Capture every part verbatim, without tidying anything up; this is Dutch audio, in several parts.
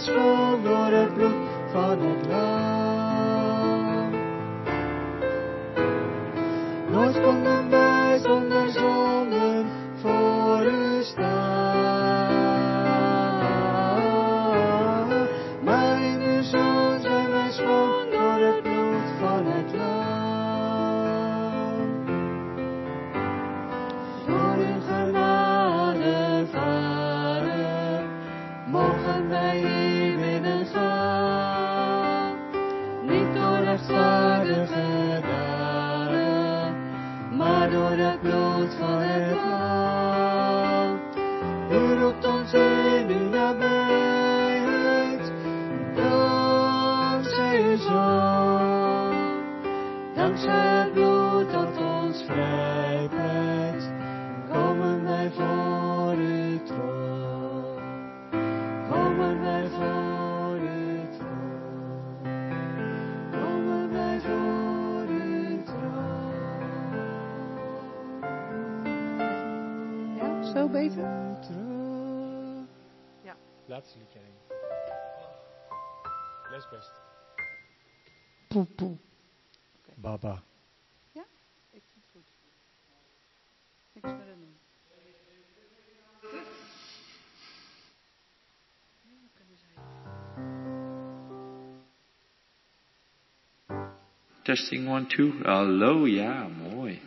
mij schoon door het bloed van het lam. Nooit konden wij zonder zonden voor u staan. Maar in uw Zoon zijn wij schoon door het bloed van het lam. Door uw genade, Vader, mogen wij hier binnengaan. Niet door rechtvaardige daden, maar door het bloed van het lam. U roept ons in uw nabijheid, dankzij uw Zoon. Dankzij het bloed dat ons vrijpleit, komen wij voor uw troon. Komen wij voor uw troon. Komen wij voor uw troon. Ja, zo beter? Ja. Laatste liedje heen. Les best. Poe, poe. Baba. Ja, ik vind het goed. Niks meer aan doen. Testing one, two. Hallo, ja, mooi.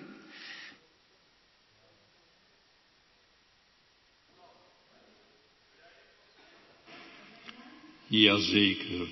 Jazeker.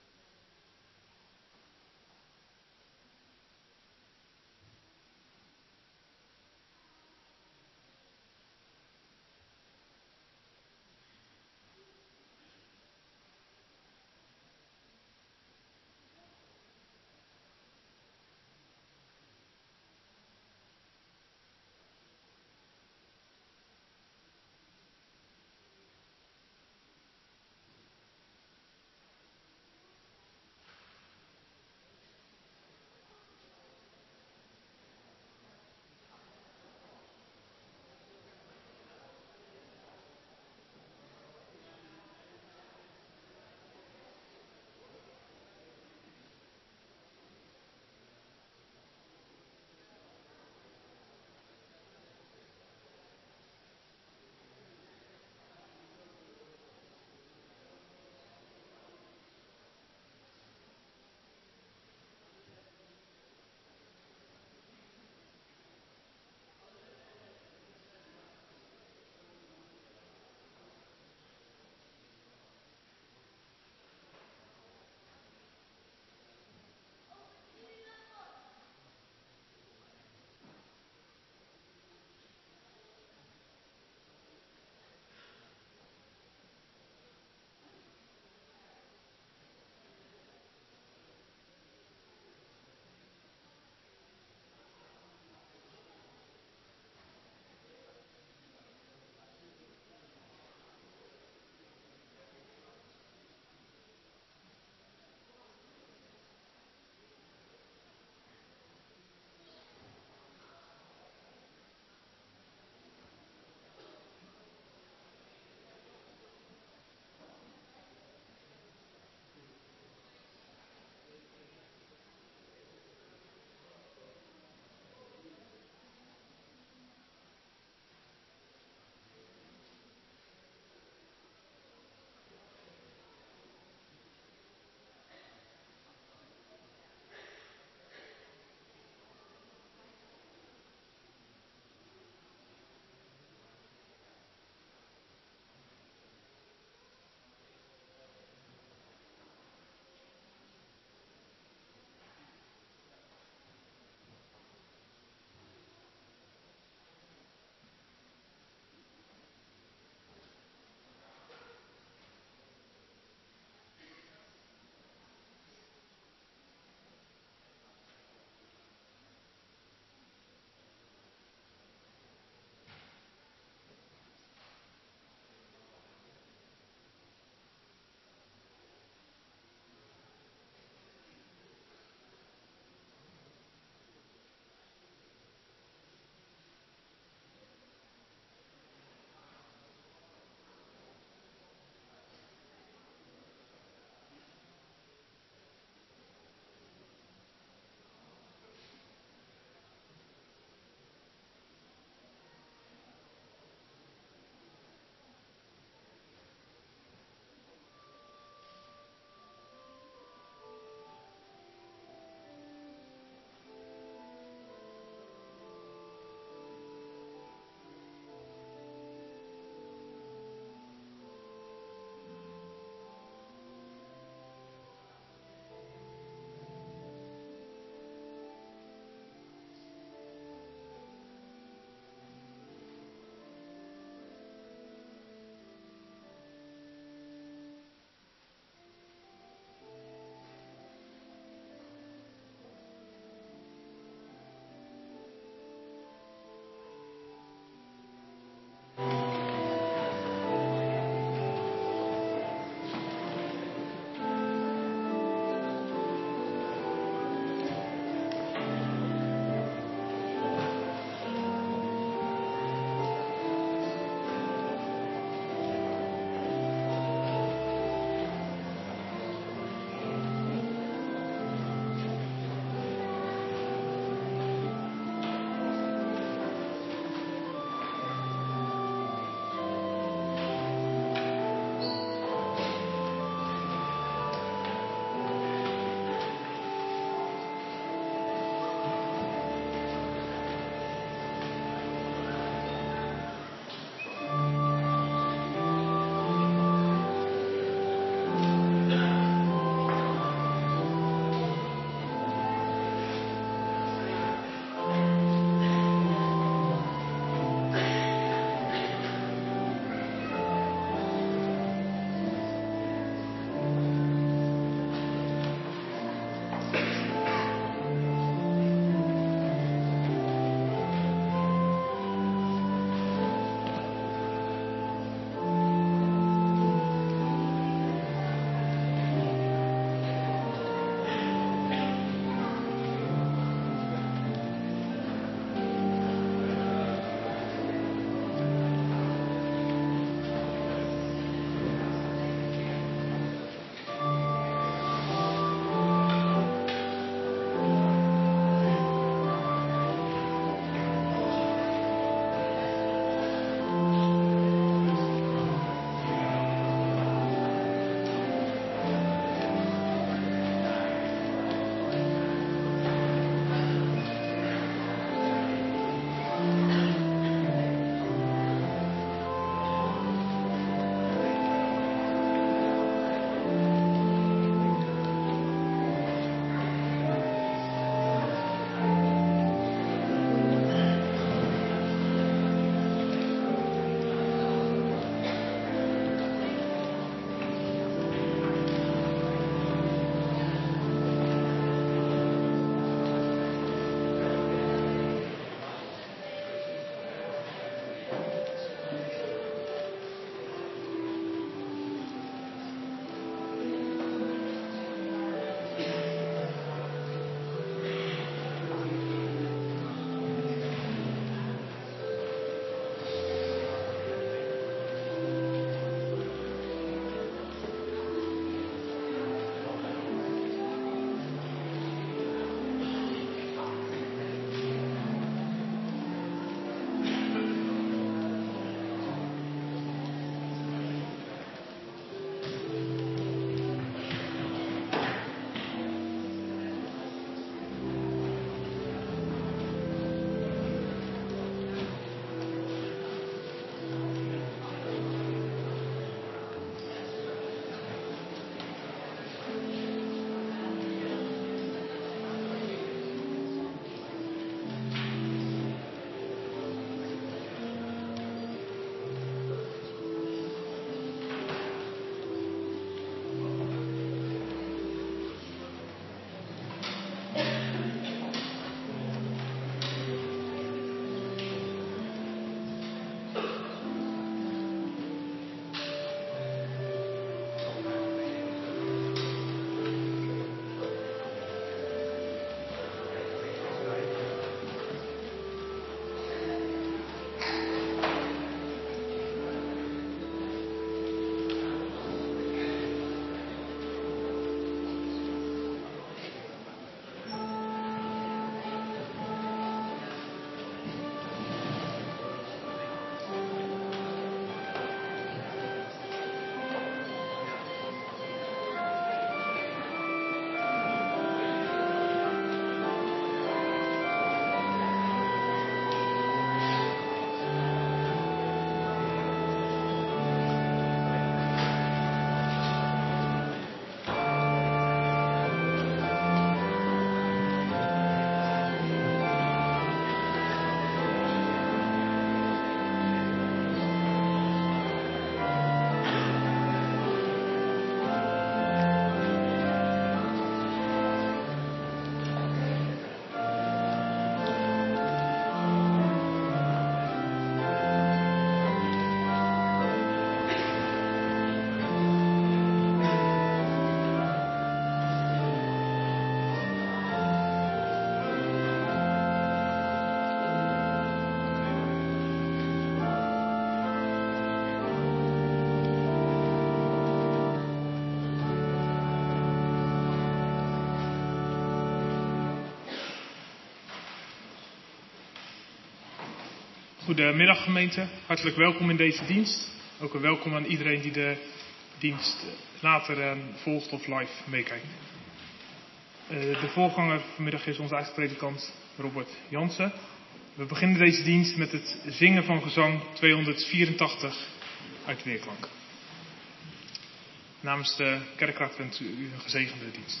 Goedemiddag gemeente, hartelijk welkom in deze dienst. Ook een welkom aan iedereen die de dienst later volgt of live meekijkt. De voorganger vanmiddag is onze eigen predikant Robert Jansen. We beginnen deze dienst met het zingen van gezang tweehonderdvierentachtig uit Weerklank. Namens de kerkraad wens u een gezegende dienst.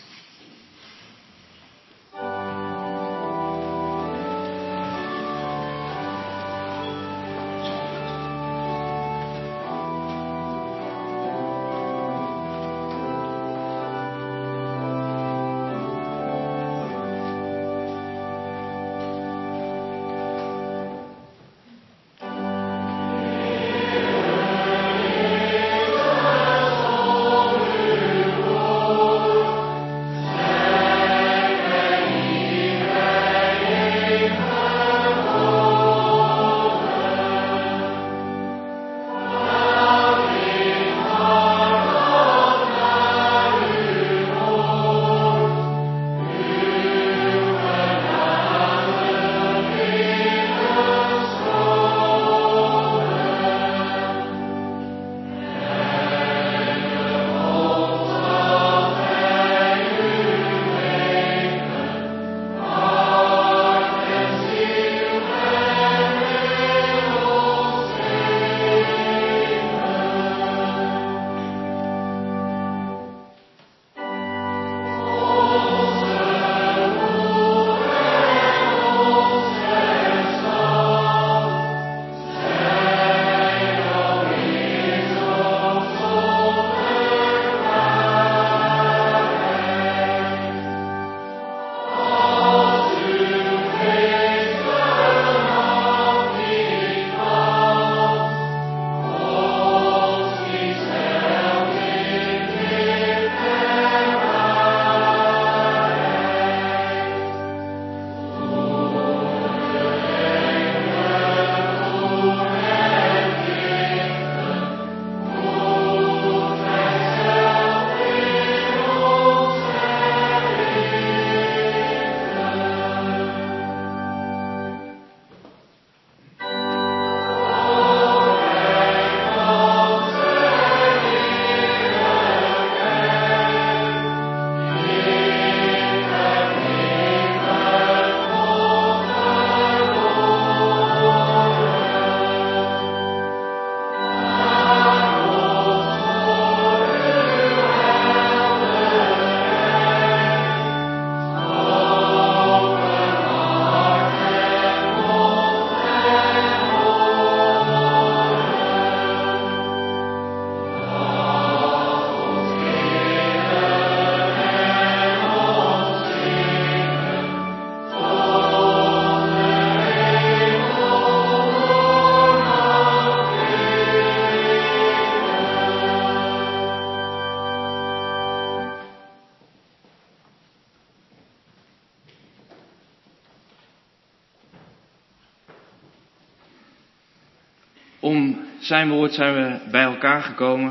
Om zijn woord zijn we bij elkaar gekomen.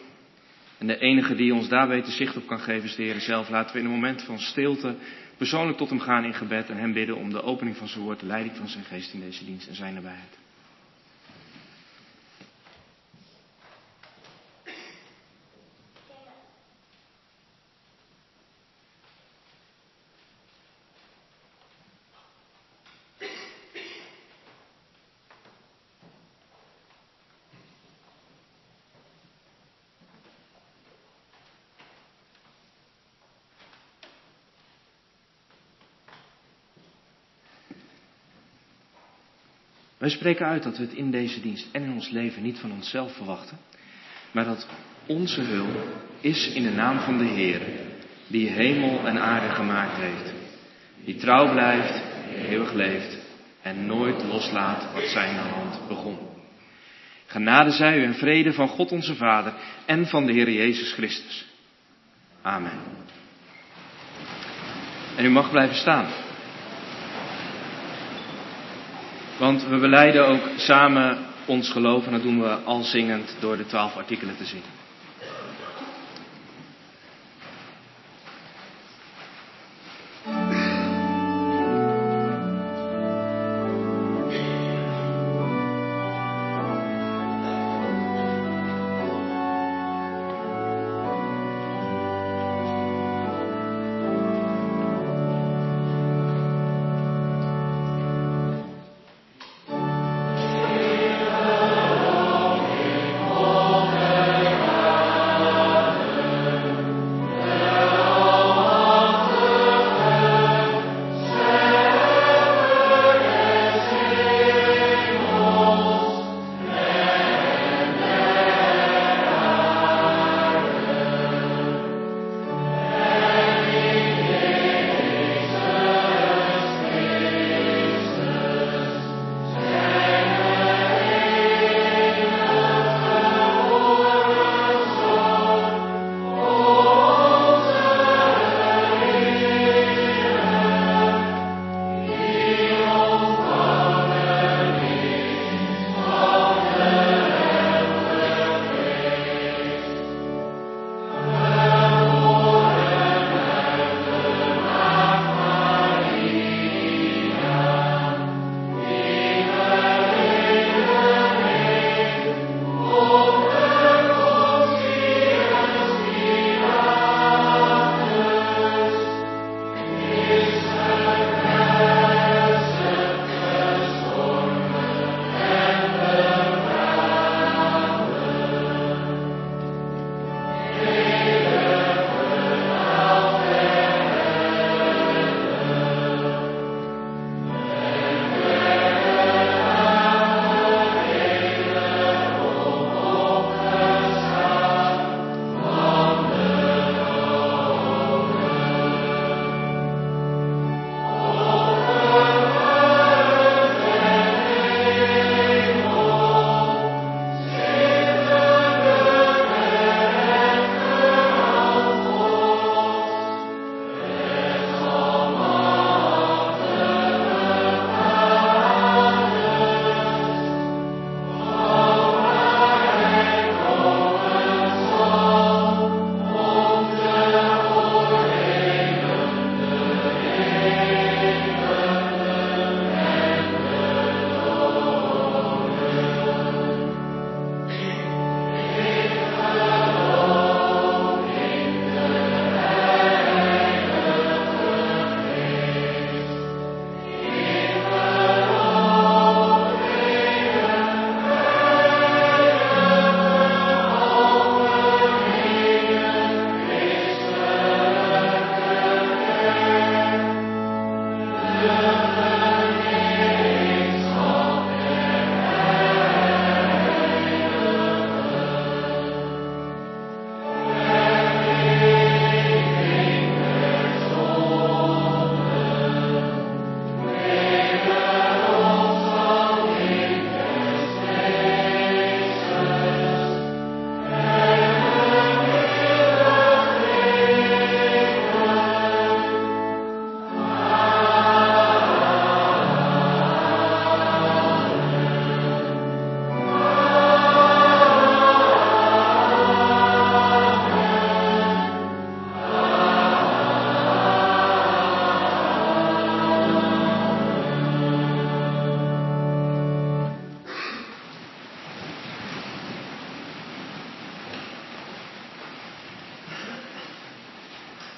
En de enige die ons daar beter zicht op kan geven is de Heer zelf. Laten we in een moment van stilte persoonlijk tot hem gaan in gebed en hem bidden om de opening van zijn woord, de leiding van zijn geest in deze dienst en zijn nabijheid. Wij spreken uit dat we het in deze dienst en in ons leven niet van onszelf verwachten, maar dat onze hulp is in de naam van de Heer, die hemel en aarde gemaakt heeft, die trouw blijft, eeuwig leeft en nooit loslaat wat zijn hand begon. Genade zij u en vrede van God onze Vader en van de Heer Jezus Christus. Amen. En u mag blijven staan. Want we belijden ook samen ons geloof en dat doen we al zingend door de twaalf artikelen te zingen.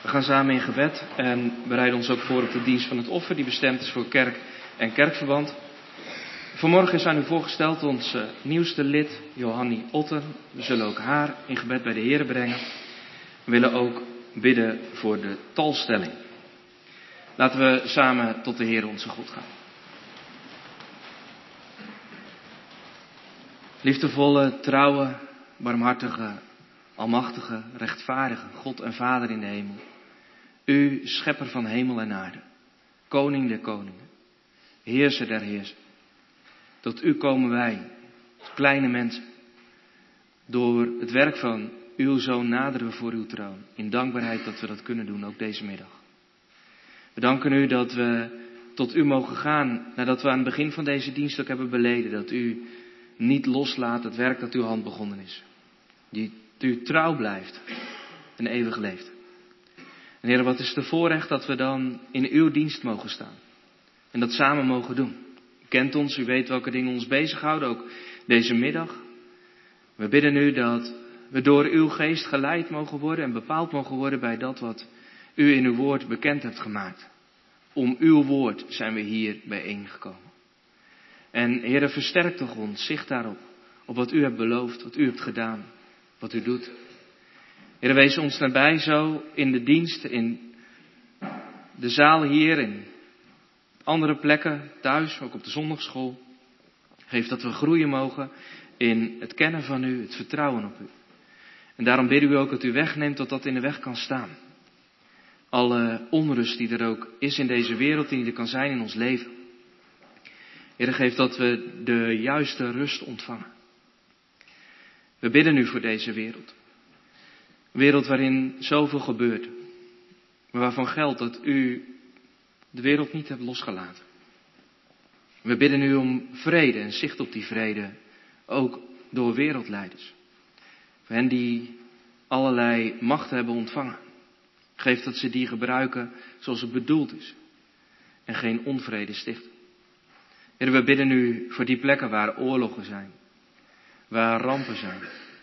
We gaan samen in gebed en bereiden ons ook voor op de dienst van het offer die bestemd is voor kerk en kerkverband. Vanmorgen is aan u voorgesteld ons uh, nieuwste lid, Johannie Otten. We zullen ook haar in gebed bij de Heer brengen. We willen ook bidden voor de talstelling. Laten we samen tot de Heer onze God gaan. Liefdevolle, trouwe, barmhartige, almachtige, rechtvaardige God en Vader in de hemel. U, schepper van hemel en aarde, koning der koningen, heerser der heersen. Tot u komen wij, als kleine mensen. Door het werk van uw Zoon naderen we voor uw troon. In dankbaarheid dat we dat kunnen doen, ook deze middag. We danken u dat we tot u mogen gaan, nadat we aan het begin van deze dienst ook hebben beleden. Dat u niet loslaat het werk dat uw hand begonnen is. Dat u trouw blijft en eeuwig leeft. En Heer, wat is het voorrecht dat we dan in uw dienst mogen staan. En dat samen mogen doen. U kent ons, u weet welke dingen ons bezighouden, ook deze middag. We bidden u dat we door uw geest geleid mogen worden en bepaald mogen worden bij dat wat u in uw woord bekend hebt gemaakt. Om uw woord zijn we hier bijeengekomen. En Heer, versterk toch ons zicht daarop, op wat u hebt beloofd, wat u hebt gedaan, wat u doet. Heer, wees ons nabij zo in de dienst, in de zaal hier, in andere plekken, thuis, ook op de zondagschool. Geef dat we groeien mogen in het kennen van u, het vertrouwen op u. En daarom bidden we ook dat u wegneemt dat dat in de weg kan staan. Alle onrust die er ook is in deze wereld, die er kan zijn in ons leven. Heer, geef dat we de juiste rust ontvangen. We bidden u voor deze wereld. Een wereld waarin zoveel gebeurt. Maar waarvan geldt dat u de wereld niet hebt losgelaten. We bidden u om vrede en zicht op die vrede. Ook door wereldleiders. Voor hen die allerlei machten hebben ontvangen. Geef dat ze die gebruiken zoals het bedoeld is. En geen onvrede stichten. Heer, we bidden u voor die plekken waar oorlogen zijn. Waar rampen zijn.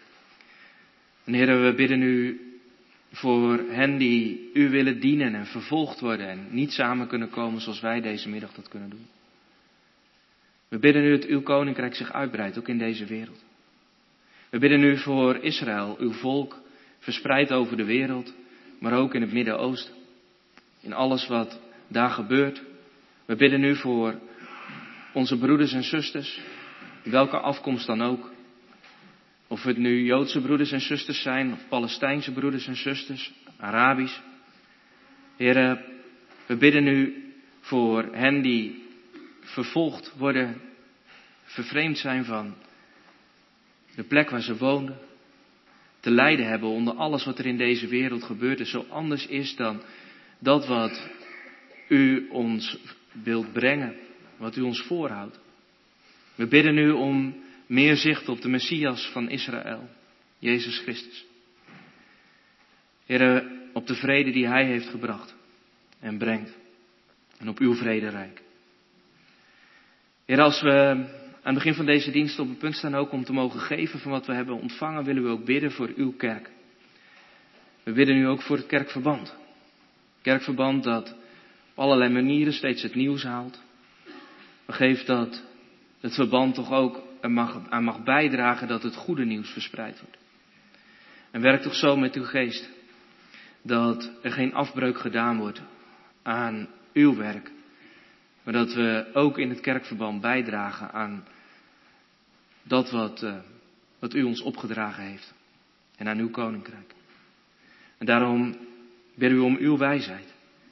En Heer, we bidden u voor hen die u willen dienen en vervolgd worden. En niet samen kunnen komen zoals wij deze middag dat kunnen doen. We bidden u dat uw koninkrijk zich uitbreidt, ook in deze wereld. We bidden u voor Israël, uw volk, verspreid over de wereld, maar ook in het Midden-Oosten. In alles wat daar gebeurt. We bidden u voor onze broeders en zusters, welke afkomst dan ook. Of het nu Joodse broeders en zusters zijn, of Palestijnse broeders en zusters, Arabisch. Heer, we bidden u voor hen die vervolgd worden, vervreemd zijn van de plek waar ze woonden. Te lijden hebben onder alles wat er in deze wereld gebeurt en zo anders is dan dat wat u ons wilt brengen, wat u ons voorhoudt. We bidden u om meer zicht op de Messias van Israël, Jezus Christus. Heer, op de vrede die hij heeft gebracht en brengt. En op uw vrederijk. Heer, als we aan het begin van deze dienst op het punt staan ook om te mogen geven van wat we hebben ontvangen, willen we ook bidden voor uw kerk. We bidden u ook voor het kerkverband. Kerkverband dat op allerlei manieren steeds het nieuws haalt. Maar geef dat het verband toch ook aan mag, aan mag bijdragen dat het goede nieuws verspreid wordt. En werk toch zo met uw geest dat er geen afbreuk gedaan wordt aan uw werk. Maar dat we ook in het kerkverband bijdragen aan dat wat, uh, wat u ons opgedragen heeft. En aan uw koninkrijk. En daarom bidden we om uw wijsheid.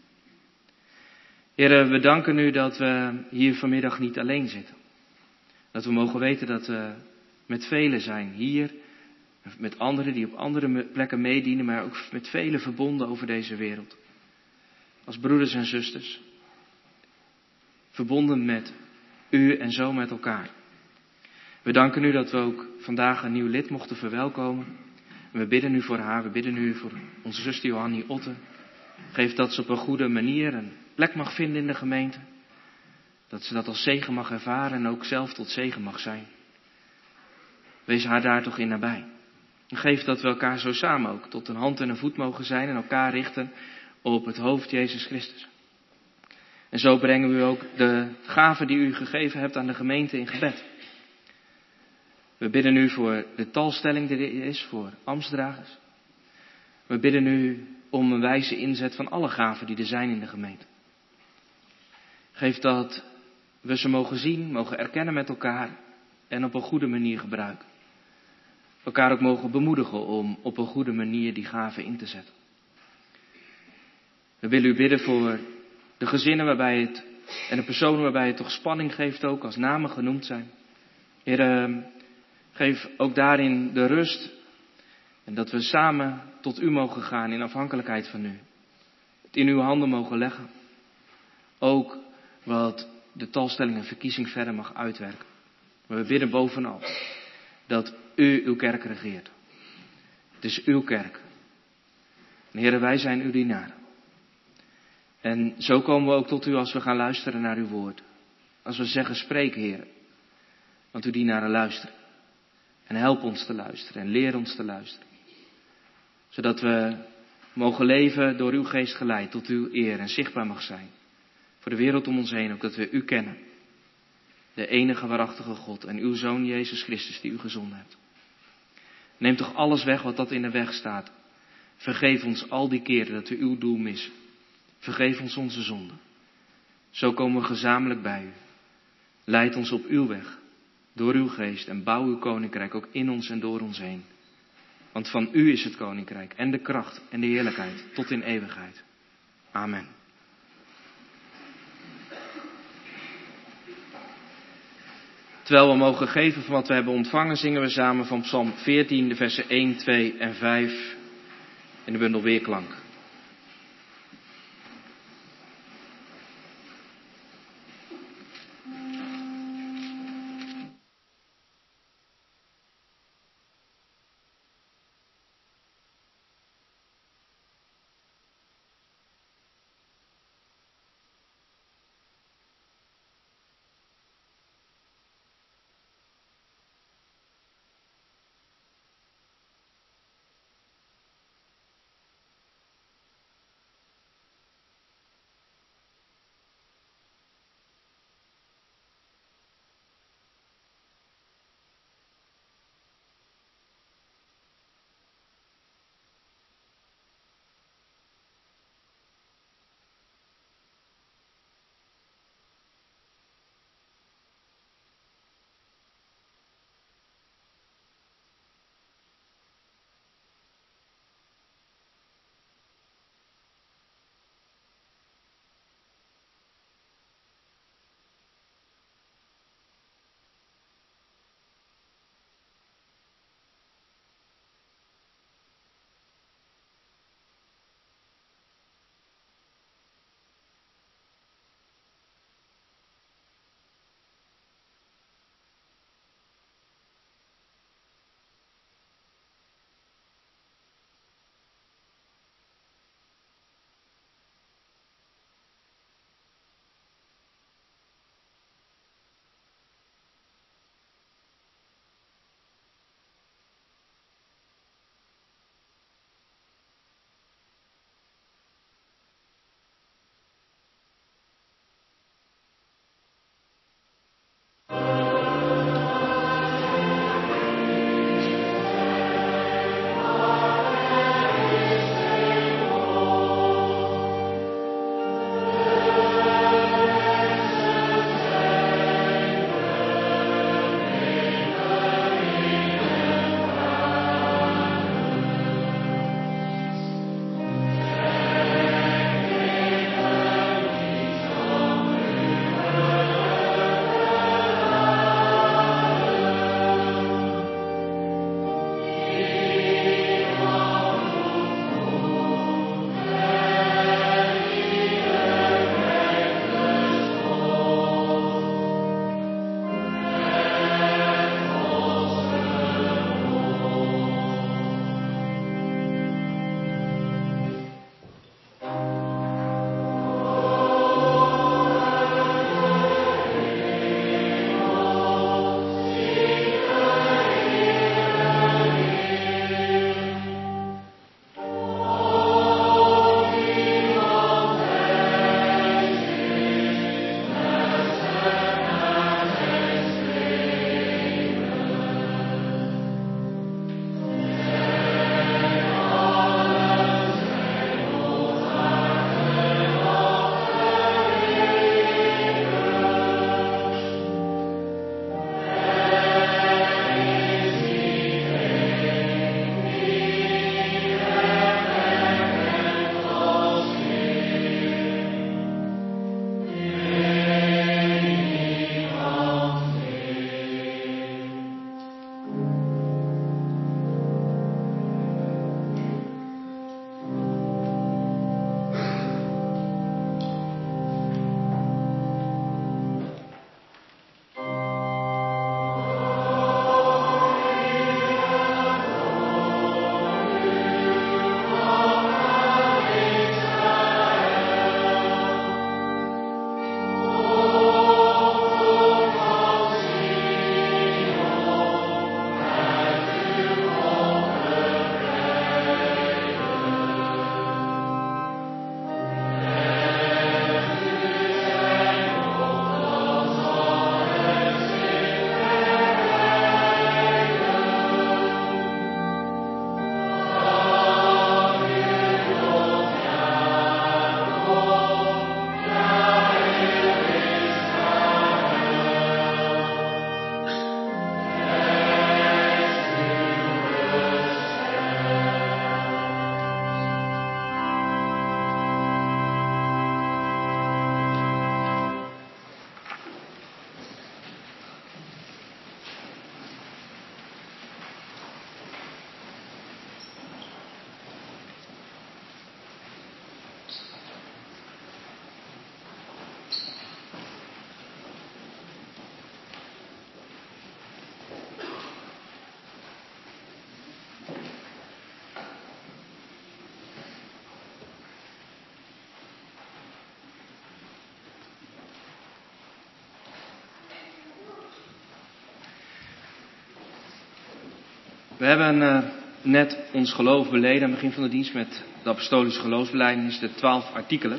Heer, we danken u dat we hier vanmiddag niet alleen zitten. Dat we mogen weten dat we met velen zijn hier. Met anderen die op andere plekken meedienen. Maar ook met velen verbonden over deze wereld. Als broeders en zusters. Verbonden met u en zo met elkaar. We danken u dat we ook vandaag een nieuw lid mochten verwelkomen. En we bidden u voor haar, we bidden u voor onze zuster Johannie Otten. Geef dat ze op een goede manier een plek mag vinden in de gemeente. Dat ze dat als zegen mag ervaren en ook zelf tot zegen mag zijn. Wees haar daar toch in nabij. En geef dat we elkaar zo samen ook tot een hand en een voet mogen zijn en elkaar richten op het hoofd Jezus Christus. En zo brengen we u ook de gaven die u gegeven hebt aan de gemeente in gebed. We bidden u voor de talstelling die er is voor ambtsdragers. We bidden u om een wijze inzet van alle gaven die er zijn in de gemeente. Geef dat we ze mogen zien, mogen erkennen met elkaar en op een goede manier gebruiken. Elkaar ook mogen bemoedigen om op een goede manier die gaven in te zetten. We willen u bidden voor de gezinnen waarbij het, en de personen waarbij het toch spanning geeft ook, als namen genoemd zijn. Heer, geef ook daarin de rust en dat we samen tot u mogen gaan in afhankelijkheid van u. Het in uw handen mogen leggen. Ook wat de talstelling en verkiezing verder mag uitwerken. Maar we bidden bovenal dat u uw kerk regeert. Het is uw kerk. En Heer, wij zijn uw dienaren. En zo komen we ook tot u als we gaan luisteren naar uw woord. Als we zeggen, spreek Heer. Want uw dienaren luisteren. En help ons te luisteren en leer ons te luisteren. Zodat we mogen leven door uw geest geleid tot uw eer en zichtbaar mag zijn. Voor de wereld om ons heen ook dat we u kennen. De enige waarachtige God en uw Zoon Jezus Christus die u gezonden hebt. Neem toch alles weg wat dat in de weg staat. Vergeef ons al die keren dat we uw doel missen. Vergeef ons onze zonden. Zo komen we gezamenlijk bij u. Leid ons op uw weg. Door uw geest en bouw uw koninkrijk ook in ons en door ons heen. Want van u is het koninkrijk en de kracht en de heerlijkheid tot in eeuwigheid. Amen. Terwijl we mogen geven van wat we hebben ontvangen, zingen we samen van Psalm veertien, de versen één, twee en vijf in de bundel Weerklank. We hebben uh, net ons geloof beleden aan het begin van de dienst met de apostolische geloofsbelijdenis, de twaalf artikelen.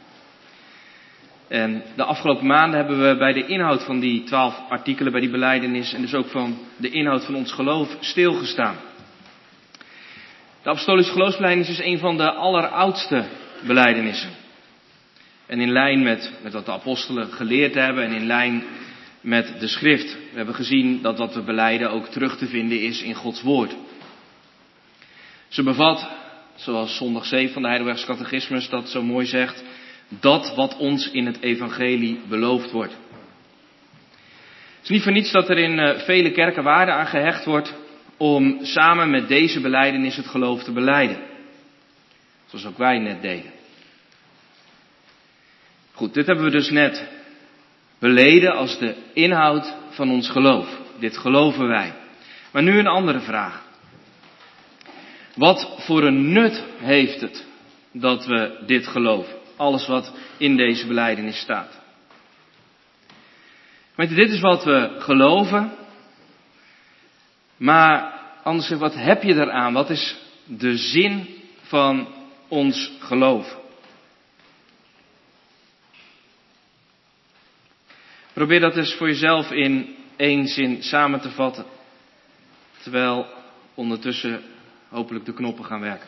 En de afgelopen maanden hebben we bij de inhoud van die twaalf artikelen, bij die belijdenis en dus ook van de inhoud van ons geloof stilgestaan. De apostolische geloofsbelijdenis is een van de alleroudste belijdenissen. En in lijn met, met wat de apostelen geleerd hebben en in lijn met de schrift. We hebben gezien dat wat we belijden ook terug te vinden is in Gods woord. Ze bevat, zoals zondag zeven van de Heidelbergse Catechismus dat zo mooi zegt, dat wat ons in het evangelie beloofd wordt. Het is niet voor niets dat er in uh, vele kerken waarde aan gehecht wordt om samen met deze belijdenis het geloof te belijden. Zoals ook wij net deden. Goed, dit hebben we dus net beleden als de inhoud van ons geloof. Dit geloven wij. Maar nu een andere vraag. Wat voor een nut heeft het dat we dit geloven? Alles wat in deze belijdenis staat. Weet je, dit is wat we geloven. Maar anders, wat heb je eraan? Wat is de zin van ons geloof? Probeer dat eens voor jezelf in één zin samen te vatten. Terwijl ondertussen hopelijk de knoppen gaan werken.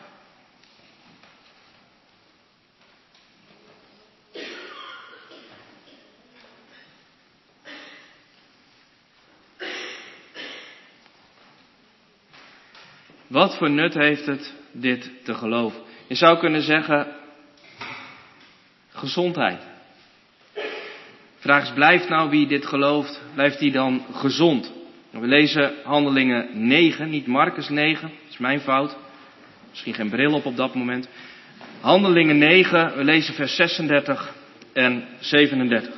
Wat voor nut heeft het dit te geloven? Je zou kunnen zeggen, gezondheid. Vraag is, blijft nou wie dit gelooft, blijft die dan gezond? We lezen Handelingen negen, niet Marcus negen, dat is mijn fout. Misschien geen bril op op dat moment. Handelingen negen, we lezen vers zesendertig en zevenendertig.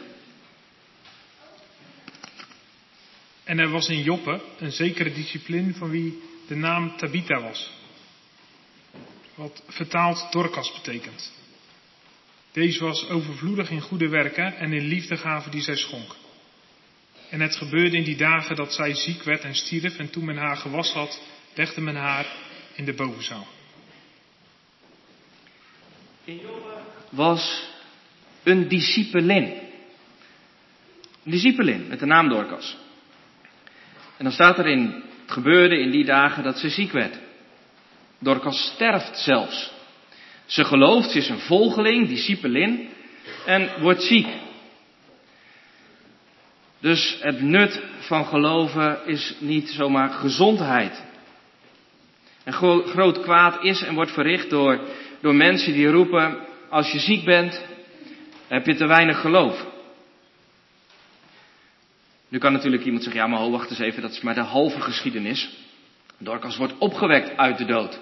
En er was in Joppe een zekere discipline van wie de naam Tabitha was. Wat vertaald Dorcas betekent. Deze was overvloedig in goede werken en in liefdegaven die zij schonk. En het gebeurde in die dagen dat zij ziek werd en stierf, en toen men haar gewassen had, legde men haar in de bovenzaal. In Joppe was een discipelin. Een discipelin met de naam Dorcas. En dan staat er in, het gebeurde in die dagen dat ze ziek werd. Dorcas sterft zelfs. Ze gelooft, ze is een volgeling, discipelin, en wordt ziek. Dus het nut van geloven is niet zomaar gezondheid. En gro- groot kwaad is en wordt verricht door, door mensen die roepen, als je ziek bent, heb je te weinig geloof. Nu kan natuurlijk iemand zeggen, ja maar ho, wacht eens even, dat is maar de halve geschiedenis. Dorcas wordt opgewekt uit de dood.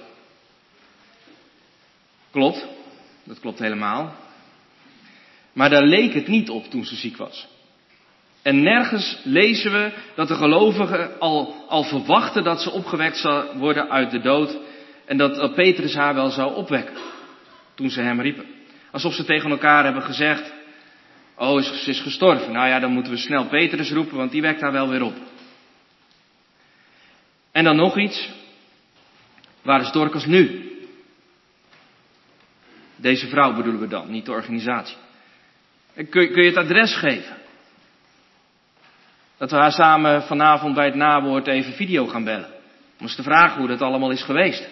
Klopt, dat klopt helemaal. Maar daar leek het niet op toen ze ziek was. En nergens lezen we dat de gelovigen al, al verwachten dat ze opgewekt zou worden uit de dood. En dat, dat Petrus haar wel zou opwekken. Toen ze hem riepen. Alsof ze tegen elkaar hebben gezegd, oh, ze is gestorven. Nou ja, dan moeten we snel Petrus roepen, want die wekt haar wel weer op. En dan nog iets. Waar is Dorcas nu? Deze vrouw bedoelen we dan, niet de organisatie. Kun, kun je het adres geven? Dat we haar samen vanavond bij het nawoord even video gaan bellen. Om eens te vragen hoe dat allemaal is geweest.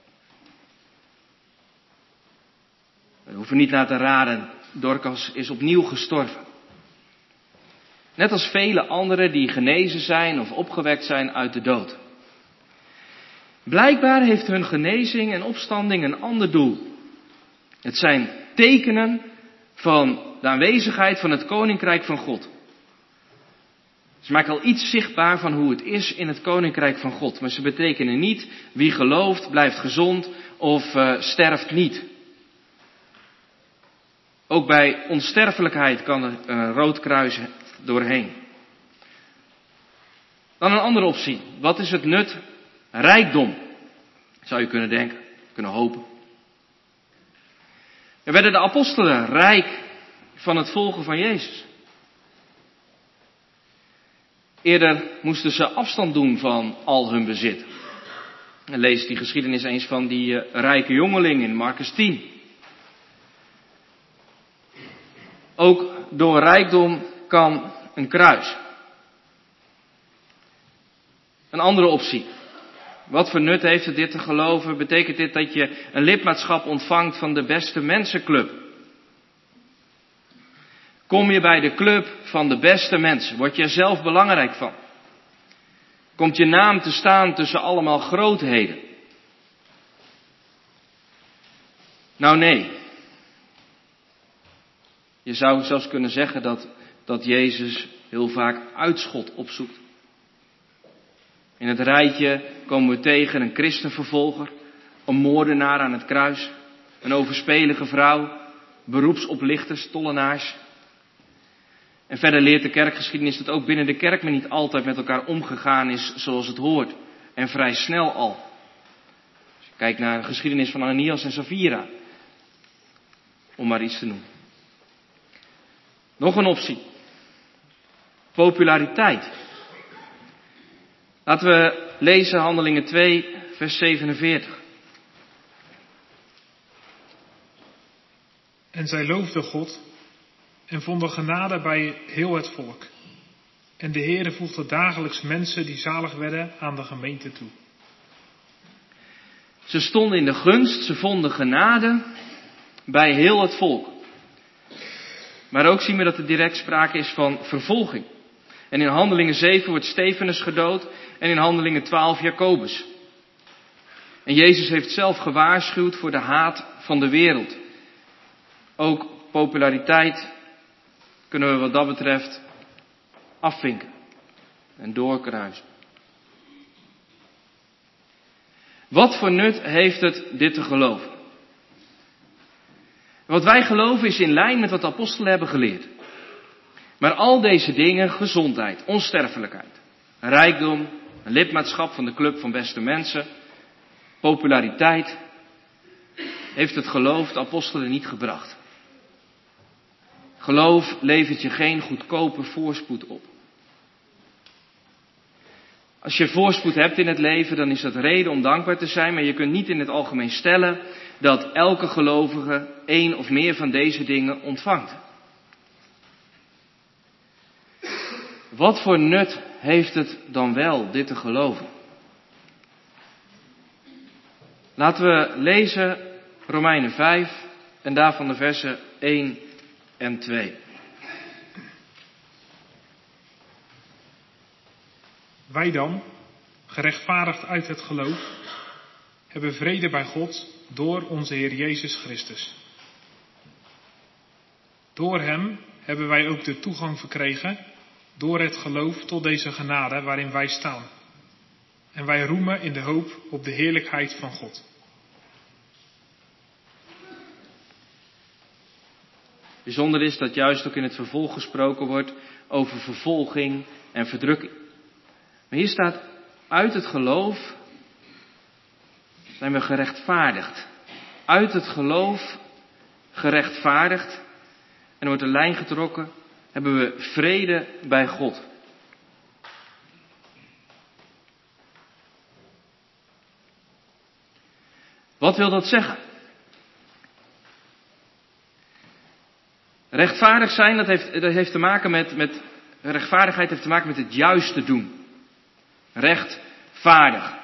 We hoeven niet naar te raden. Dorcas is opnieuw gestorven. Net als vele anderen die genezen zijn of opgewekt zijn uit de dood. Blijkbaar heeft hun genezing en opstanding een ander doel. Het zijn tekenen van de aanwezigheid van het Koninkrijk van God. Ze maken al iets zichtbaar van hoe het is in het Koninkrijk van God. Maar ze betekenen niet wie gelooft blijft gezond of uh, sterft niet. Ook bij onsterfelijkheid kan er een rood kruis doorheen. Dan een andere optie. Wat is het nut? Rijkdom. Zou je kunnen denken, kunnen hopen. Er werden de apostelen rijk van het volgen van Jezus. Eerder moesten ze afstand doen van al hun bezit. En lees die geschiedenis eens van die uh, rijke jongeling in Marcus tien. Ook door rijkdom kan een kruis. Een andere optie. Wat voor nut heeft het dit te geloven? Betekent dit dat je een lidmaatschap ontvangt van de beste mensenclub? Kom je bij de club van de beste mensen? Word je er zelf belangrijk van? Komt je naam te staan tussen allemaal grootheden? Nou nee. Je zou zelfs kunnen zeggen dat, dat Jezus heel vaak uitschot opzoekt. In het rijtje komen we tegen een christenvervolger, een moordenaar aan het kruis, een overspelige vrouw, beroepsoplichters, tollenaars. En verder leert de kerkgeschiedenis dat ook binnen de kerk men niet altijd met elkaar omgegaan is zoals het hoort. En vrij snel al. Als je kijkt naar de geschiedenis van Ananias en Safira. Om maar iets te noemen. Nog een optie. Populariteit. Laten we lezen Handelingen twee, vers zevenenveertig. En zij loofden God en vonden genade bij heel het volk. En de Heere voegde dagelijks mensen die zalig werden aan de gemeente toe. Ze stonden in de gunst, ze vonden genade bij heel het volk. Maar ook zien we dat er direct sprake is van vervolging. En in Handelingen zeven wordt Stefanus gedood en in Handelingen twaalf Jacobus. En Jezus heeft zelf gewaarschuwd voor de haat van de wereld. Ook populariteit kunnen we wat dat betreft afvinken en doorkruisen. Wat voor nut heeft het dit te geloven? Wat wij geloven is in lijn met wat de apostelen hebben geleerd. Maar al deze dingen, gezondheid, onsterfelijkheid, rijkdom, een lidmaatschap van de club van beste mensen, populariteit, heeft het geloof de apostelen niet gebracht. Geloof levert je geen goedkope voorspoed op. Als je voorspoed hebt in het leven, dan is dat reden om dankbaar te zijn, maar je kunt niet in het algemeen stellen dat elke gelovige één of meer van deze dingen ontvangt. Wat voor nut heeft het dan wel, dit te geloven? Laten we lezen Romeinen vijf en daarvan de versen één en twee. Wij dan, gerechtvaardigd uit het geloof, hebben vrede bij God door onze Heer Jezus Christus. Door Hem hebben wij ook de toegang verkregen door het geloof tot deze genade waarin wij staan. En wij roemen in de hoop op de heerlijkheid van God. Bijzonder is dat juist ook in het vervolg gesproken wordt over vervolging en verdrukking. Maar hier staat, uit het geloof zijn we gerechtvaardigd. Uit het geloof gerechtvaardigd. En er wordt een lijn getrokken, hebben we vrede bij God. Wat wil dat zeggen? Rechtvaardig zijn, dat heeft, dat heeft te maken met, met, rechtvaardigheid heeft te maken met het juiste doen. Rechtvaardig.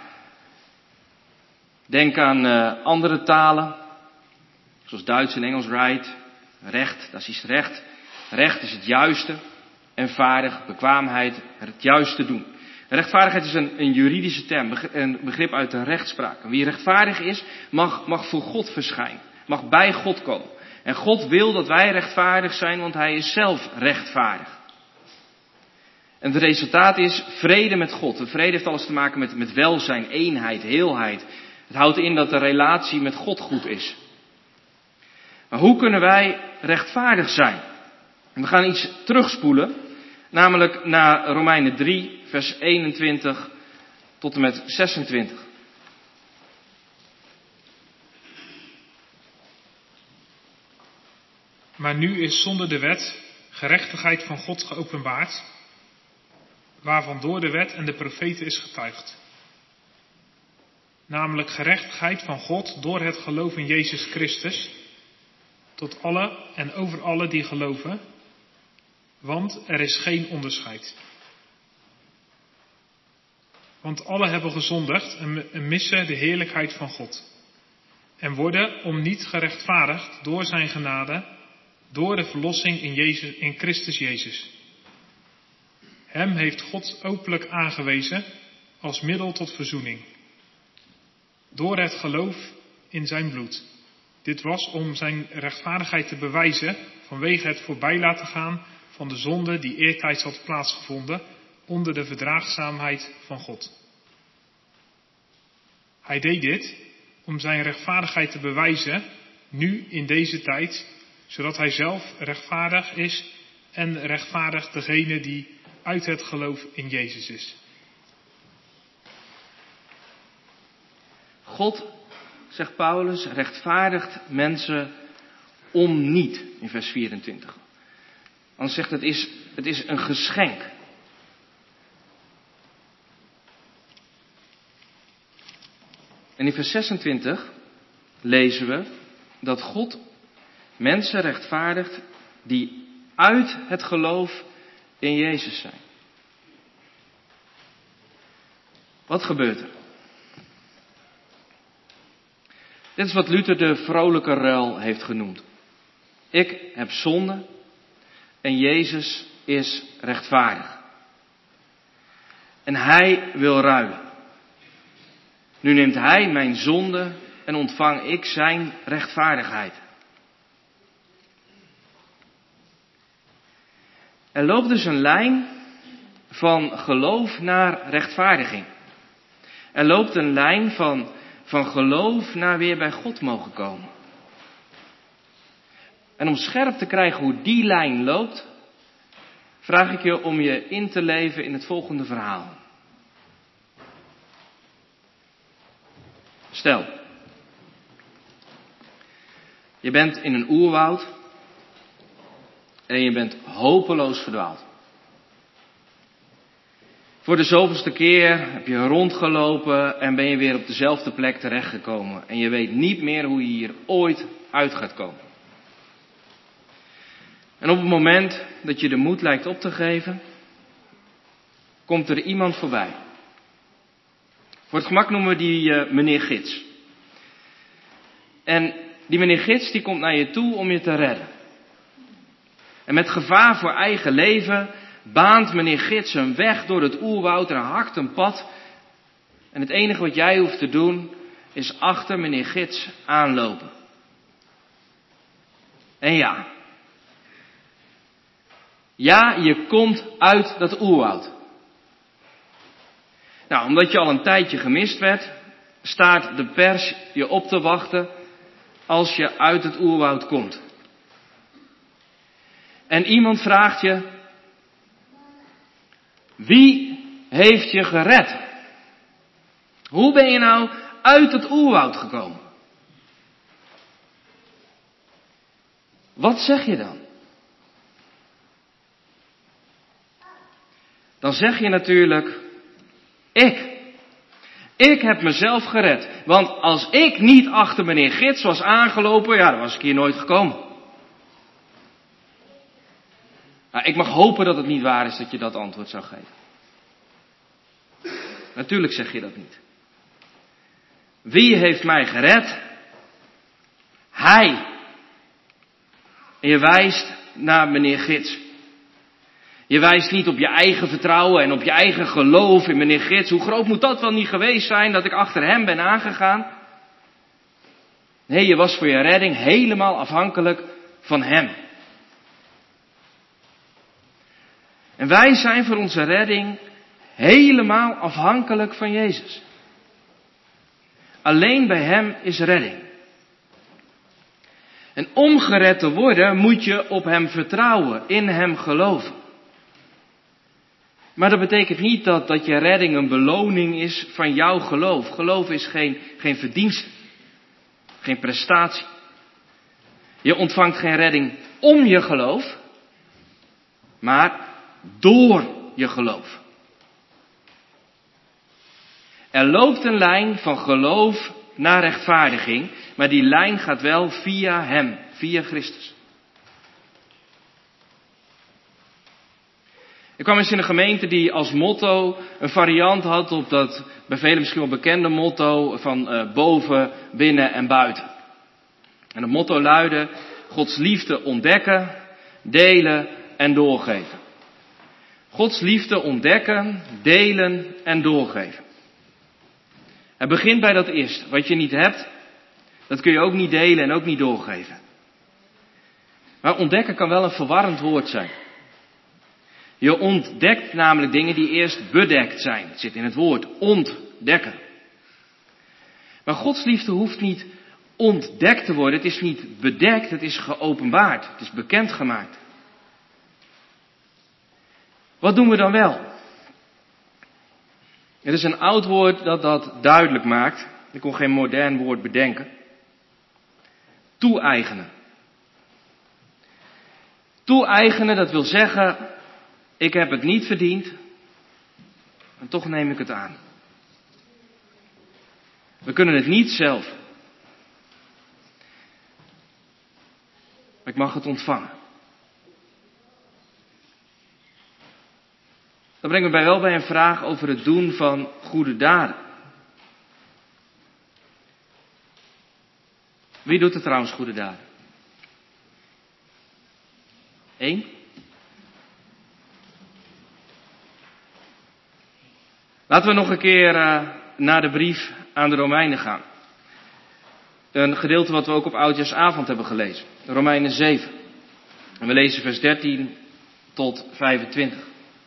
Denk aan uh, andere talen, zoals Duits en Engels, right. Recht, dat is recht. Recht is het juiste. En vaardig, bekwaamheid, het juiste doen. Rechtvaardigheid is een, een juridische term, een begrip uit de rechtspraak. Wie rechtvaardig is, mag, mag voor God verschijnen. Mag bij God komen. En God wil dat wij rechtvaardig zijn, want Hij is zelf rechtvaardig. En het resultaat is vrede met God. De vrede heeft alles te maken met, met welzijn, eenheid, heelheid. Het houdt in dat de relatie met God goed is. Maar hoe kunnen wij rechtvaardig zijn? En we gaan iets terugspoelen, namelijk naar Romeinen drie, vers eenentwintig tot en met zesentwintig. Maar nu is zonder de wet gerechtigheid van God geopenbaard, waarvan door de wet en de profeten is getuigd. namelijk gerechtigheid van God door het geloof in Jezus Christus, tot alle en over alle die geloven, want er is geen onderscheid. Want alle hebben gezondigd en missen de heerlijkheid van God, en worden om niet gerechtvaardigd door zijn genade, door de verlossing in, Jezus, in Christus Jezus. Hem heeft God openlijk aangewezen als middel tot verzoening, door het geloof in zijn bloed. Dit was om zijn rechtvaardigheid te bewijzen vanwege het voorbij laten gaan van de zonde die eertijds had plaatsgevonden onder de verdraagzaamheid van God. Hij deed dit om zijn rechtvaardigheid te bewijzen, nu in deze tijd, zodat hij zelf rechtvaardig is en rechtvaardigt degene die uit het geloof in Jezus is. God, zegt Paulus, rechtvaardigt mensen om niet, in vers vierentwintig. Anders zegt het is, het is een geschenk. En in vers zesentwintig lezen we dat God mensen rechtvaardigt die uit het geloof in Jezus zijn. Wat gebeurt er? Dit is wat Luther de vrolijke ruil heeft genoemd. Ik heb zonde en Jezus is rechtvaardig. En hij wil ruilen. Nu neemt hij mijn zonde en ontvang ik zijn rechtvaardigheid. Er loopt dus een lijn van geloof naar rechtvaardiging. Er loopt een lijn van, van geloof naar weer bij God mogen komen. En om scherp te krijgen hoe die lijn loopt, vraag ik je om je in te leven in het volgende verhaal. Stel, je bent in een oerwoud en je bent hopeloos verdwaald. Voor de zoveelste keer heb je rondgelopen en ben je weer op dezelfde plek terechtgekomen. En je weet niet meer hoe je hier ooit uit gaat komen. En op het moment dat je de moed lijkt op te geven, komt er iemand voorbij. Voor het gemak noemen we die uh, meneer Gids. En die meneer Gids die komt naar je toe om je te redden. En met gevaar voor eigen leven baant meneer Gids een weg door het oerwoud en hakt een pad. En het enige wat jij hoeft te doen is achter meneer Gids aanlopen. En ja. Ja, je komt uit dat oerwoud. Nou, omdat je al een tijdje gemist werd, staat de pers je op te wachten als je uit het oerwoud komt. En iemand vraagt je, wie heeft je gered? Hoe ben je nou uit het oerwoud gekomen? Wat zeg je dan? Dan zeg je natuurlijk, ik. Ik heb mezelf gered. Want als ik niet achter meneer Gids was aangelopen, ja, dan was ik hier nooit gekomen. Nou, ik mag hopen dat het niet waar is dat je dat antwoord zou geven. Natuurlijk zeg je dat niet. Wie heeft mij gered? Hij. En je wijst naar meneer Gids. Je wijst niet op je eigen vertrouwen en op je eigen geloof in meneer Gids. Hoe groot moet dat wel niet geweest zijn dat ik achter hem ben aangegaan? Nee, je was voor je redding helemaal afhankelijk van hem. En wij zijn voor onze redding helemaal afhankelijk van Jezus. Alleen bij hem is redding. En om gered te worden moet je op hem vertrouwen, in hem geloven. Maar dat betekent niet dat, dat je redding een beloning is van jouw geloof. Geloof is geen, geen verdienste, geen prestatie. Je ontvangt geen redding om je geloof, maar door je geloof. Er loopt een lijn van geloof naar rechtvaardiging, maar die lijn gaat wel via hem, via Christus. Ik kwam eens in een gemeente die als motto een variant had op dat bij velen misschien wel bekende motto van uh, boven, binnen en buiten. En het motto luidde: Gods liefde ontdekken, delen en doorgeven. Gods liefde ontdekken, delen en doorgeven. Het begint bij dat eerste. Wat je niet hebt, dat kun je ook niet delen en ook niet doorgeven. Maar ontdekken kan wel een verwarrend woord zijn. Je ontdekt namelijk dingen die eerst bedekt zijn. Het zit in het woord ontdekken. Maar Gods liefde hoeft niet ontdekt te worden. Het is niet bedekt, het is geopenbaard. Het is bekendgemaakt. Wat doen we dan wel? Er is een oud woord dat dat duidelijk maakt. Ik kon geen modern woord bedenken. Toe-eigenen. Toe-eigenen, dat wil zeggen, ik heb het niet verdiend, en toch neem ik het aan. We kunnen het niet zelf. Maar ik mag het ontvangen. Dat brengt me bij wel bij een vraag over het doen van goede daden. Wie doet er trouwens goede daden? Eén? Laten we nog een keer uh, naar de brief aan de Romeinen gaan. Een gedeelte wat we ook op Oudjaarsavond hebben gelezen. Romeinen zeven. En we lezen vers dertien tot vijfentwintig.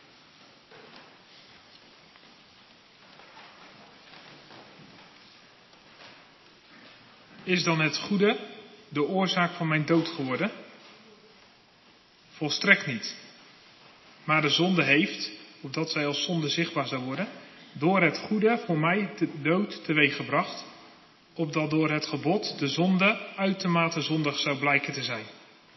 Is dan het goede de oorzaak van mijn dood geworden? Volstrekt niet. Maar de zonde heeft, opdat zij als zonde zichtbaar zou worden, door het goede voor mij de dood teweeggebracht, opdat door het gebod de zonde uitermate zondig zou blijken te zijn.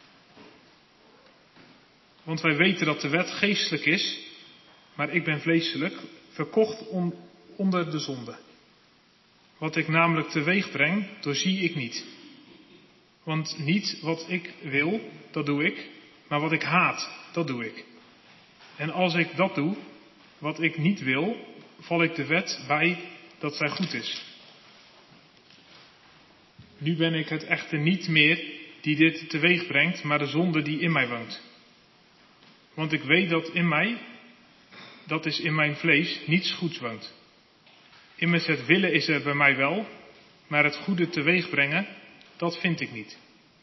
Want wij weten dat de wet geestelijk is, maar ik ben vleeselijk, verkocht on, onder de zonde. Wat ik namelijk teweeg breng, doorzie ik niet. Want niet wat ik wil, dat doe ik, maar wat ik haat, dat doe ik. En als ik dat doe, wat ik niet wil, val ik de wet bij dat zij goed is. Nu ben ik het echter niet meer die dit teweeg brengt, maar de zonde die in mij woont. Want ik weet dat in mij, dat is in mijn vlees, niets goeds woont. Immers het willen is er bij mij wel, maar het goede teweeg brengen, dat vind ik niet.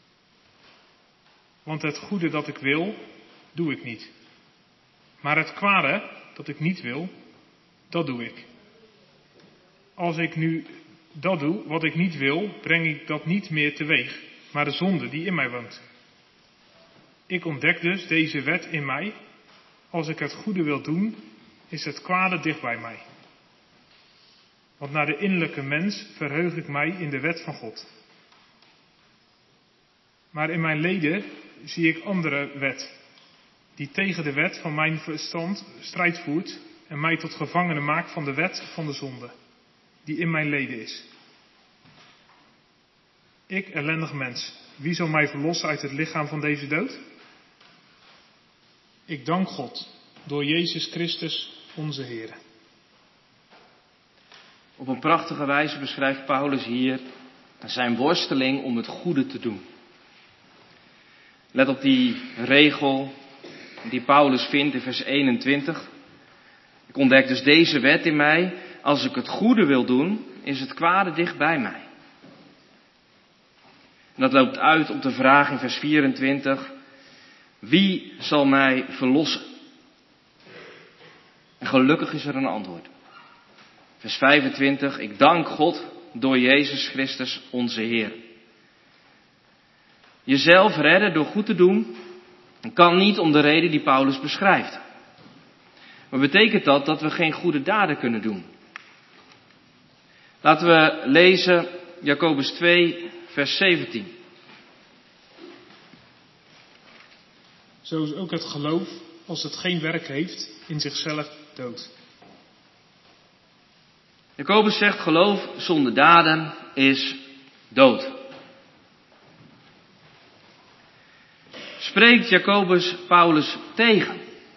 Want het goede dat ik wil, doe ik niet. Maar het kwade dat ik niet wil, dat doe ik. Als ik nu dat doe, wat ik niet wil, breng ik dat niet meer teweeg, maar de zonde die in mij woont. Ik ontdek dus deze wet in mij. Als ik het goede wil doen, is het kwade dicht bij mij. Want naar de innerlijke mens verheug ik mij in de wet van God. Maar in mijn leden zie ik andere wet, die tegen de wet van mijn verstand strijd voert en mij tot gevangene maakt van de wet van de zonde, die in mijn leden is. Ik, ellendig mens, wie zal mij verlossen uit het lichaam van deze dood? Ik dank God, door Jezus Christus, onze Heer. Op een prachtige wijze beschrijft Paulus hier zijn worsteling om het goede te doen. Let op die regel die Paulus vindt in vers eenentwintig. Ik ontdek dus deze wet in mij. Als ik het goede wil doen, is het kwade dicht bij mij. En dat loopt uit op de vraag in vers vierentwintig. Wie zal mij verlossen? En gelukkig is er een antwoord. Vers vijfentwintig. Ik dank God door Jezus Christus onze Heer. Jezelf redden door goed te doen kan niet om de reden die Paulus beschrijft. Maar betekent dat dat we geen goede daden kunnen doen? Laten we lezen Jacobus twee, vers zeventien. Zo is ook het geloof, als het geen werk heeft, in zichzelf dood. Jacobus zegt, geloof zonder daden is dood. Spreekt Jacobus Paulus tegen?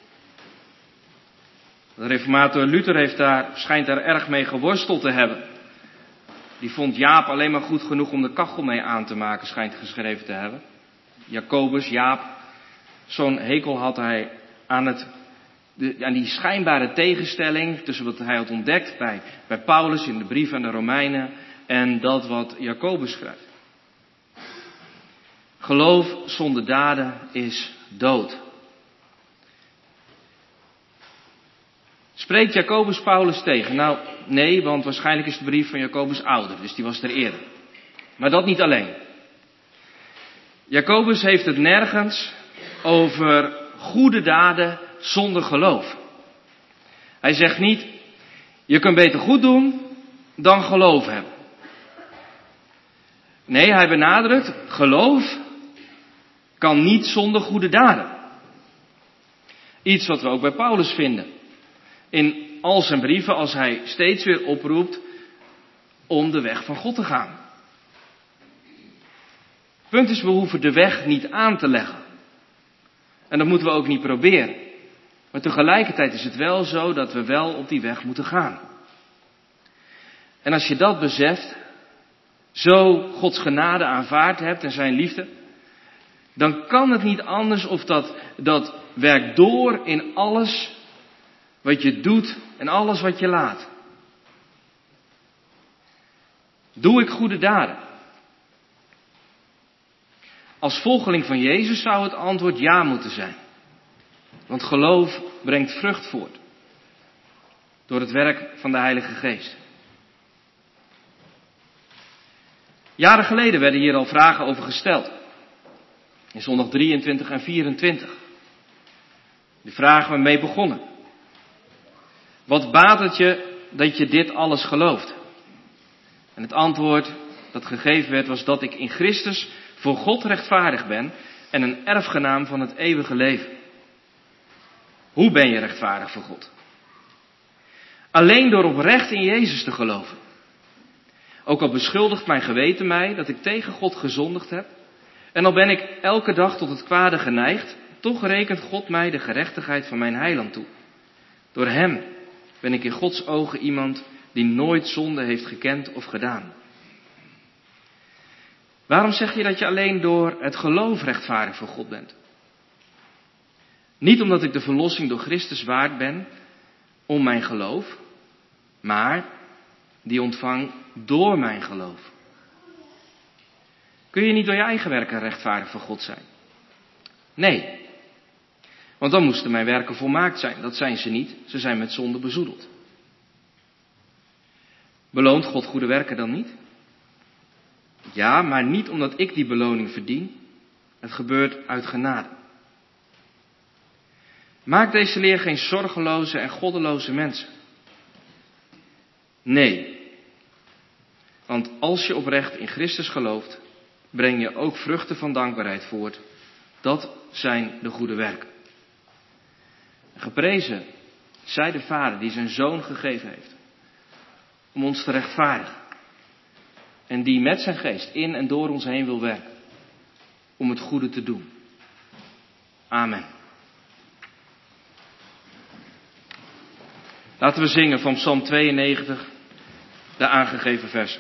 De reformator Luther heeft daar, schijnt daar erg mee geworsteld te hebben. Die vond Jaap alleen maar goed genoeg om de kachel mee aan te maken, schijnt geschreven te hebben. Jacobus, Jaap, zo'n hekel had hij aan, het, de, aan die schijnbare tegenstelling tussen wat hij had ontdekt bij, bij Paulus in de brief aan de Romeinen en dat wat Jacobus schrijft. Geloof zonder daden is dood. Spreekt Jacobus Paulus tegen? Nou, nee, want waarschijnlijk is de brief van Jacobus ouder, dus die was er eerder. Maar dat niet alleen. Jacobus heeft het nergens over goede daden zonder geloof. Hij zegt niet, je kunt beter goed doen dan geloof hebben. Nee, hij benadrukt, geloof kan niet zonder goede daden. Iets wat we ook bij Paulus vinden. In al zijn brieven, als hij steeds weer oproept om de weg van God te gaan. Het punt is, we hoeven de weg niet aan te leggen. En dat moeten we ook niet proberen. Maar tegelijkertijd is het wel zo dat we wel op die weg moeten gaan. En als je dat beseft, zo Gods genade aanvaard hebt en zijn liefde, dan kan het niet anders of dat, dat werkt door in alles wat je doet en alles wat je laat. Doe ik goede daden? Als volgeling van Jezus zou het antwoord ja moeten zijn. Want geloof brengt vrucht voort. Door het werk van de Heilige Geest. Jaren geleden werden hier al vragen over gesteld. In zondag drieëntwintig en vierentwintig. Die vragen we mee begonnen. Wat baat het je dat je dit alles gelooft? En het antwoord dat gegeven werd was dat ik in Christus voor God rechtvaardig ben en een erfgenaam van het eeuwige leven. Hoe ben je rechtvaardig voor God? Alleen door oprecht in Jezus te geloven. Ook al beschuldigt mijn geweten mij dat ik tegen God gezondigd heb. En al ben ik elke dag tot het kwade geneigd, toch rekent God mij de gerechtigheid van mijn heiland toe. Door hem ben ik in Gods ogen iemand die nooit zonde heeft gekend of gedaan. Waarom zeg je dat je alleen door het geloof rechtvaardig voor God bent? Niet omdat ik de verlossing door Christus waard ben om mijn geloof, maar die ontvang door mijn geloof. Kun je niet door je eigen werken rechtvaardig voor God zijn? Nee. Want dan moesten mijn werken volmaakt zijn. Dat zijn ze niet. Ze zijn met zonde bezoedeld. Beloont God goede werken dan niet? Ja, maar niet omdat ik die beloning verdien. Het gebeurt uit genade. Maak deze leer geen zorgeloze en goddeloze mensen. Nee. Want als je oprecht in Christus gelooft, breng je ook vruchten van dankbaarheid voort. Dat zijn de goede werken. Geprezen zij de Vader die zijn Zoon gegeven heeft. Om ons te rechtvaardigen. En die met zijn geest in en door ons heen wil werken. Om het goede te doen. Amen. Laten we zingen van Psalm tweeënnegentig, de aangegeven versen.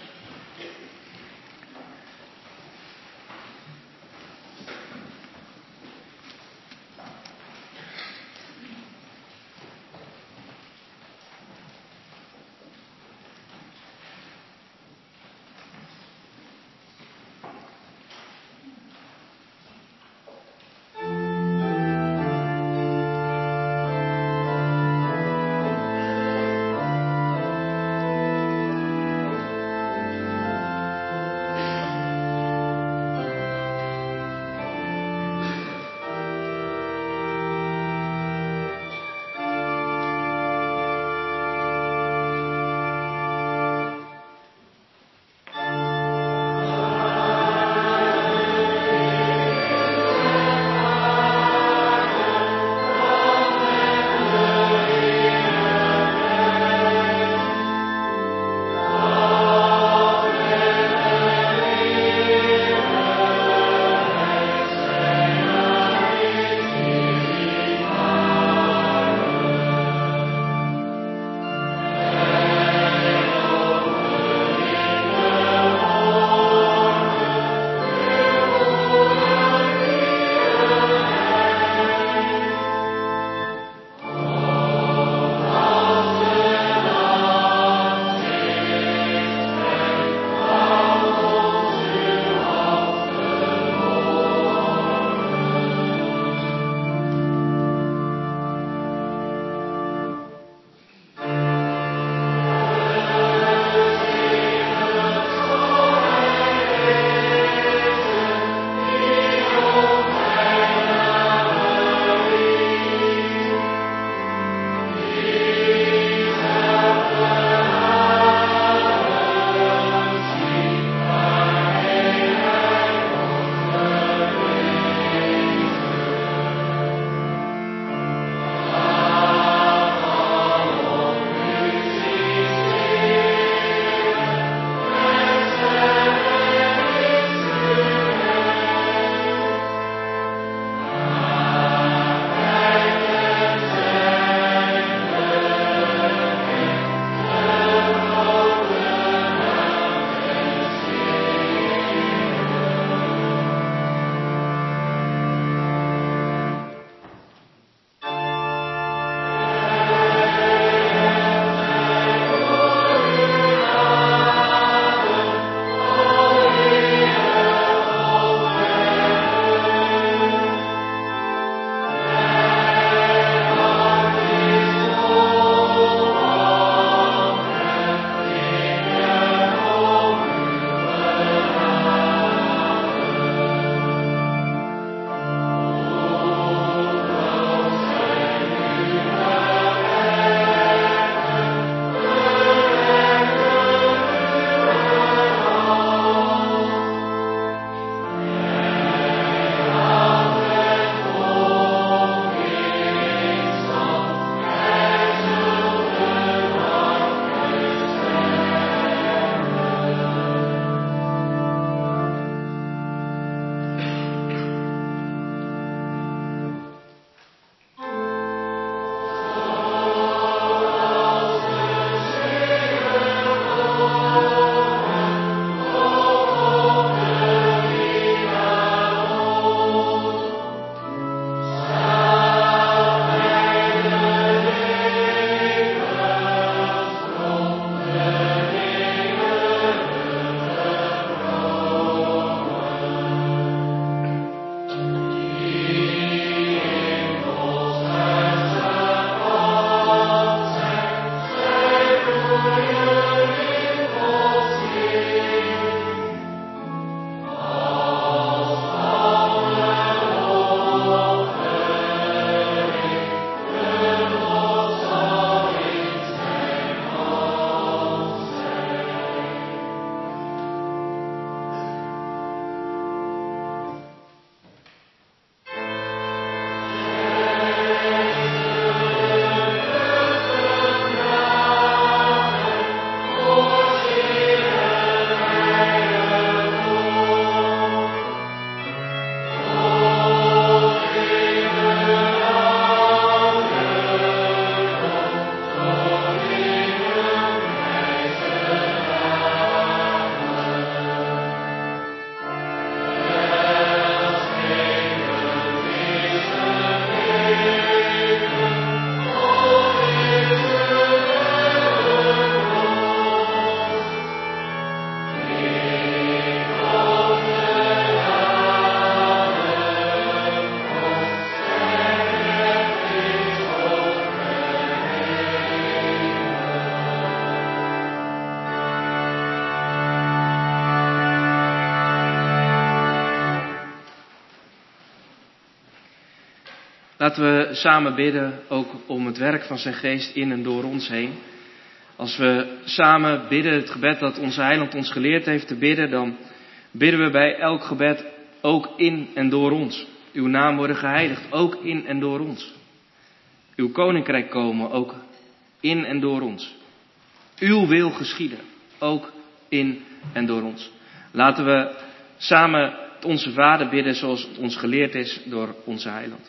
Laten we samen bidden, ook om het werk van zijn geest in en door ons heen. Als we samen bidden het gebed dat onze heiland ons geleerd heeft te bidden, dan bidden we bij elk gebed ook in en door ons. Uw naam worden geheiligd, ook in en door ons. Uw koninkrijk komen, ook in en door ons. Uw wil geschieden, ook in en door ons. Laten we samen onze Vader bidden zoals het ons geleerd is door onze heiland.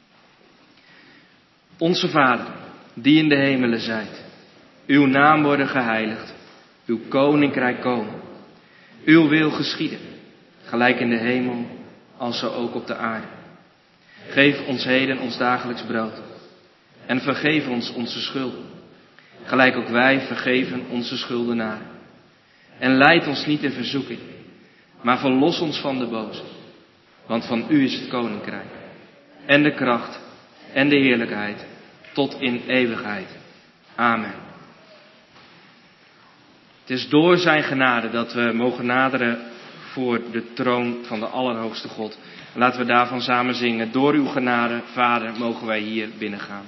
Onze Vader, die in de hemelen zijt. Uw naam worden geheiligd. Uw koninkrijk komen. Uw wil geschieden. Gelijk in de hemel, als zo ook op de aarde. Geef ons heden ons dagelijks brood. En vergeef ons onze schulden. Gelijk ook wij vergeven onze schuldenaren. En leid ons niet in verzoeking. Maar verlos ons van de boze. Want van u is het koninkrijk. En de kracht. En de heerlijkheid. Tot in eeuwigheid. Amen. Het is door zijn genade dat we mogen naderen voor de troon van de Allerhoogste God. En laten we daarvan samen zingen. Door uw genade, Vader, mogen wij hier binnengaan.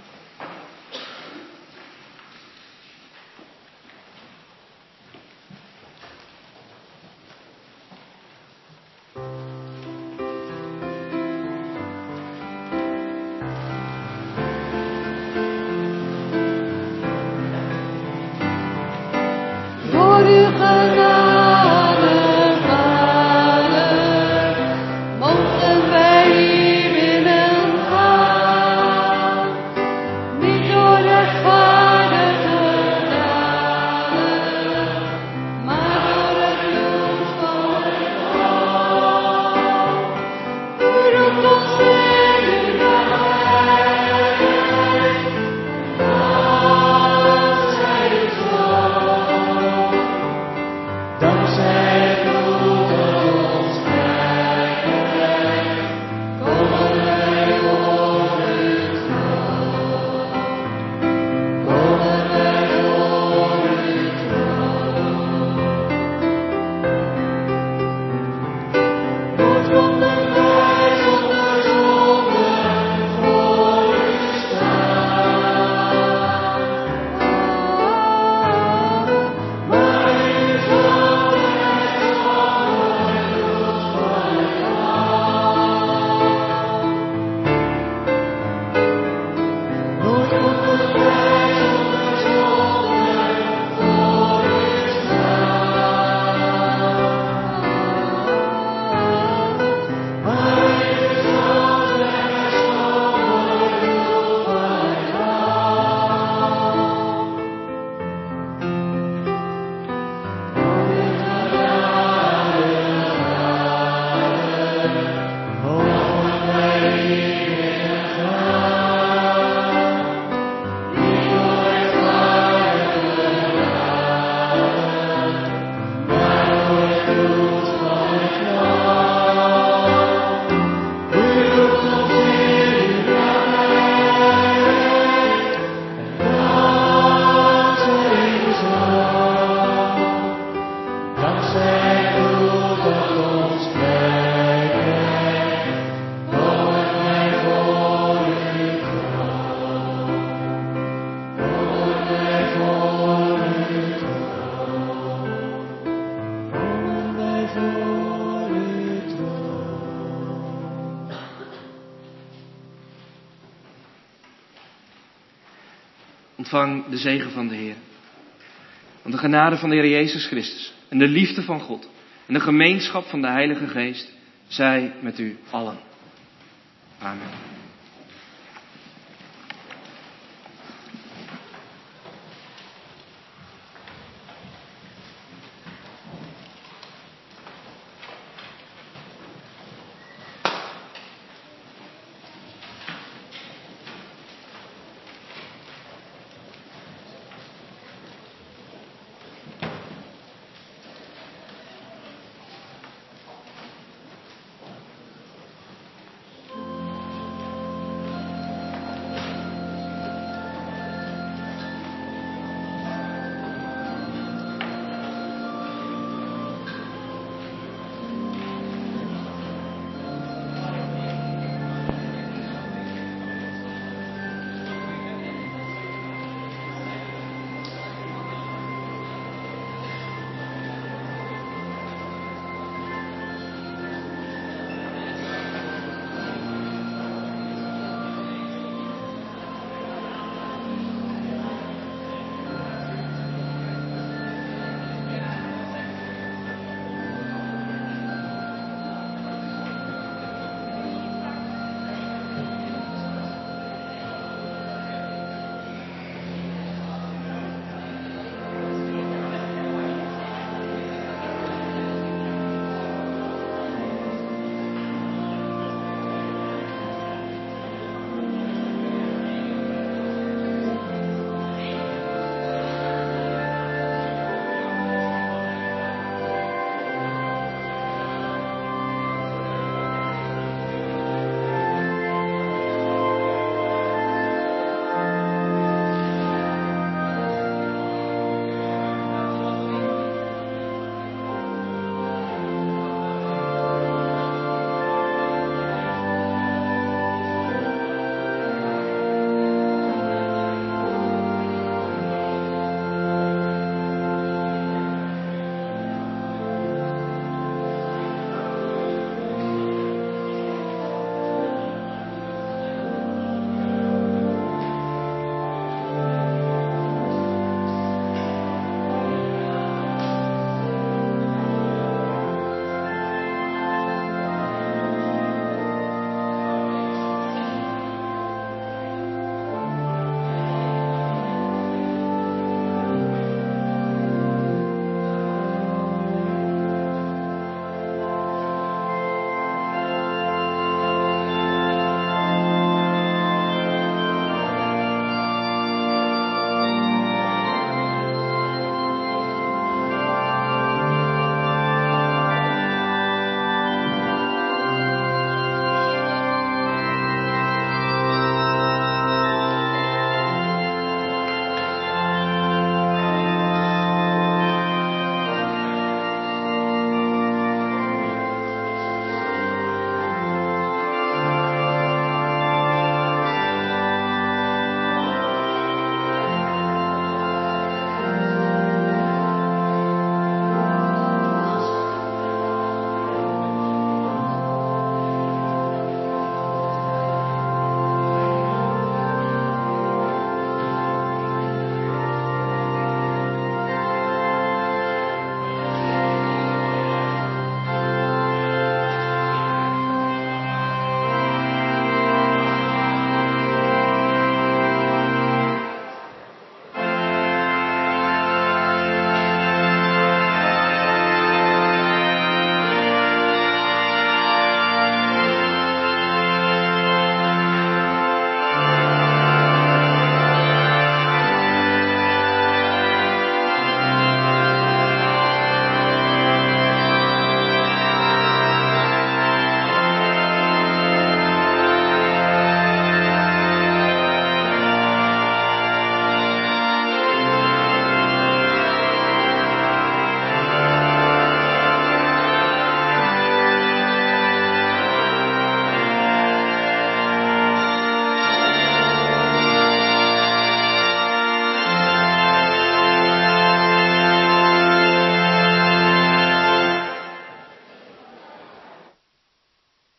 Ontvang de zegen van de Heer. Want de genade van de Heer Jezus Christus en de liefde van God en de gemeenschap van de Heilige Geest zij met u allen. Amen.